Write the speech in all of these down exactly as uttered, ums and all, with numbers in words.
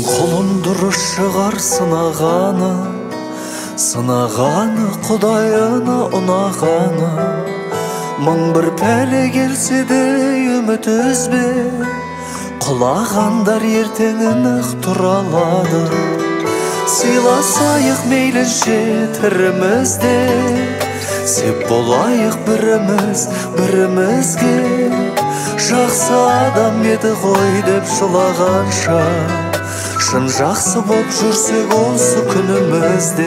Қолындыры шығар сынағаны, сынағаны құдайына ұнағаны. Мың бір пәле келсе де үміт үзбе, құлағандар ертеңін ақ тұра алады. Сыйласайық мейлінше тірімізде, сеп болайық біріміз бірімізге. Жақсы адам еді ғой деп жылағанша, шын жақсы боп жүрсек осы күнімізде.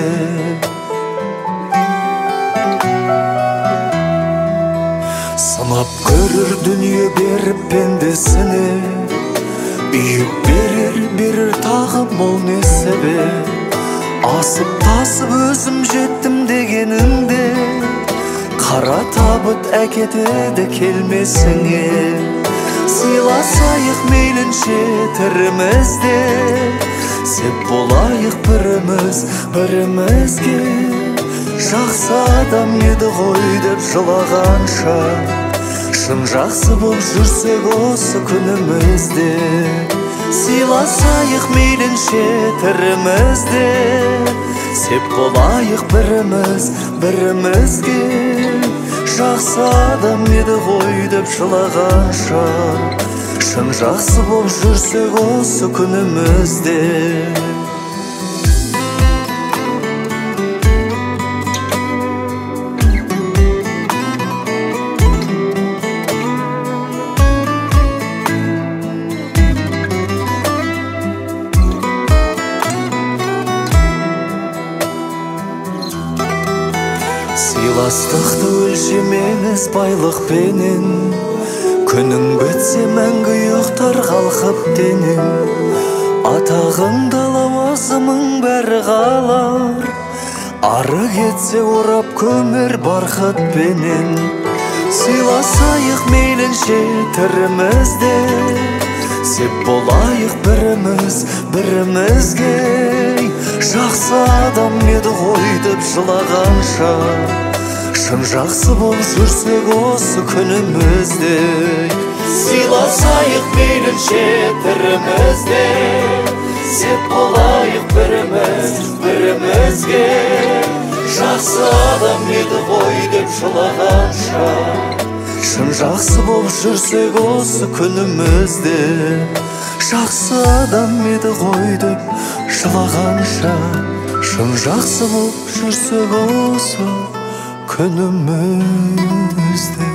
Сынап көрір дүние беріп пендесіне, үйіп берер, берер тағы мол несібе. Асып тасып өзім жеттім дегеніңде, қара табыт әкетеді келмесіңе. Сыйласайық мейлінше тірімізде, сеп болайық біріміз бірімізге. Жақсы адам еді ғой деп жылағанша, шын жақсы боп жүрсек осы күнімізде. Сыйласайық мейлінше тірімізде, сеп болайық біріміз бірімізге. Жақсы адам еді ғой деп жылағанша, шын жақсы боп жүрсек осы күнімізде. Сыйластықты өлшемеңіз байлықпенен, күнің бітсе мәңгі ұйықтар қалқып денең. Атағыңды лауазымың бәрі қалар, ары кетсе орап көмір барқытпенен. Сыйласайық мейлінше тірімізде, сеп болайық біріміз бірімізге. Жақсы адам еді ғой деп жылағанша, шын жақсы боп жүрсек осы күнімізде. Сыйласайық мейлінше тірімізде, сеп болайық біріміз бірімізге. Жақсы адам еді ғой деп жылағанша, шын жақсы боп жүрсек осы күнімізде. Жақсы адам еді ғой деп жылағанша, шын жақсы боп жүрсек осы күнімізде.